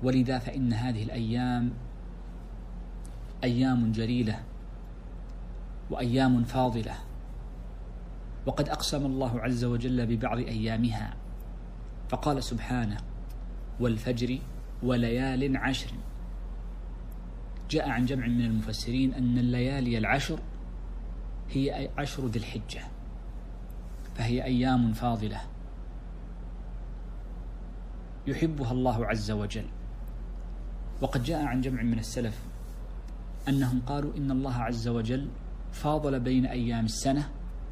ولذا فإن هذه الأيام أيام جليلة وأيام فاضلة، وقد أقسم الله عز وجل ببعض أيامها فقال سبحانه: والفجر وليال عشر. جاء عن جمع من المفسرين أن الليالي العشر هي عشر ذي الحجة، فهي أيام فاضلة يحبها الله عز وجل. وقد جاء عن جمع من السلف أنهم قالوا إن الله عز وجل فاضل بين أيام السنة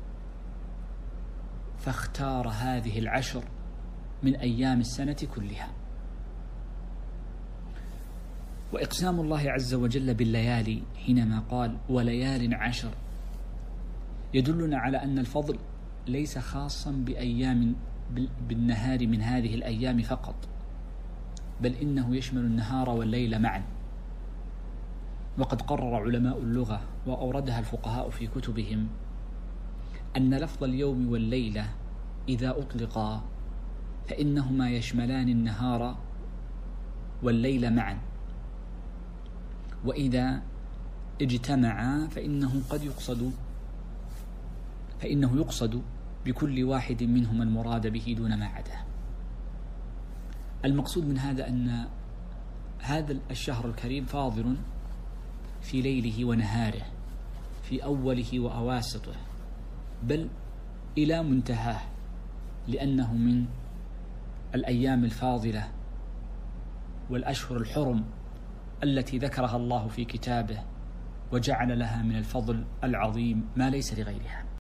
فاختار هذه العشر من أيام السنة كلها. وإقسام الله عز وجل بالليالي حينما قال وليال عشر يدلنا على أن الفضل ليس خاصا بأيام بالنهار من هذه الأيام فقط، بل إنه يشمل النهار والليل معا. وقد قرر علماء اللغة وأوردها الفقهاء في كتبهم أن لفظ اليوم والليلة إذا أطلقا فإنهما يشملان النهار والليل معا، وإذا اجتمعا فإنه يقصد بكل واحد منهما المراد به دون ما عداه. المقصود من هذا أن هذا الشهر الكريم فاضل في ليله ونهاره، في أوله وأواسطه، بل إلى منتهاه، لأنه من الأيام الفاضلة والأشهر الحرم التي ذكرها الله في كتابه وجعل لها من الفضل العظيم ما ليس لغيرها.